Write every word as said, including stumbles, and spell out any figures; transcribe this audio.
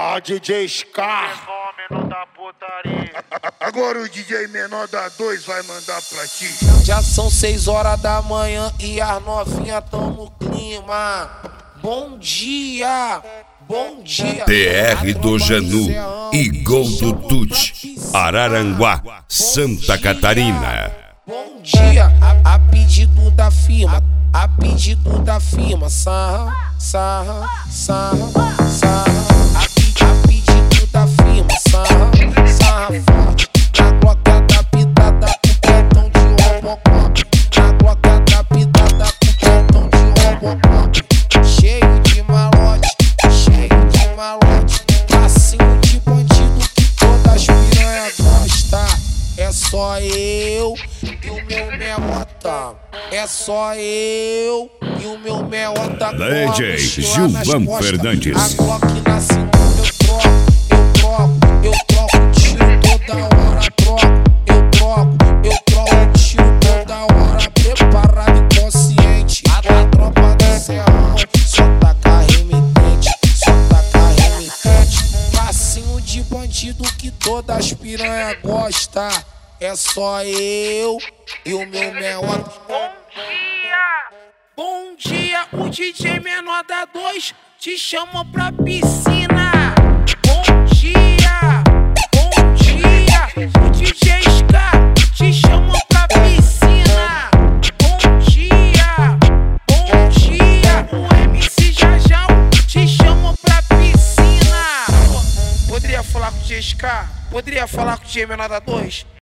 Ah, D J Scar. Fenômeno da putaria. Agora o D J menor da dois vai mandar pra ti. Já são seis horas da manhã e as novinhas tão no clima. Bom dia, bom dia. T R do Janu e Gol do Tuti, Araranguá, Santa Catarina. Bom dia, a, a pedido da firma, a pedido da firma. Sarra, sarra, sarra, sarra. A, pe, a pedido da firma, sarra, sarra forte. Na gloca da pitada, o quentão de Robocop. Na gloca da pitada, o quentão de Robocop. Cheio de malote, cheio de malote. Passinho de bandido que todas as piranhas gostam. É só eu e o meu meota. É só eu e o meu meota. D J Gilvan Fernandes. A Glock na cintura eu troco, eu troco, eu troco tiro toda hora, troco, eu troco, eu troco tiro toda hora, preparado e consciente. A, a tropa do serrão só taca remitente, só taca remitente. Passinho de bandido que todas as piranhas gostam. É só eu e o meu meota. Bom dia! Bom dia, o D J menor da dois te chama pra piscina. Bom dia, bom dia, o D J Scar te chama pra piscina. Bom dia, bom dia, o M C Jajal te chama pra piscina. Poderia falar com o D J Scar? Poderia falar com o D J menor da dois?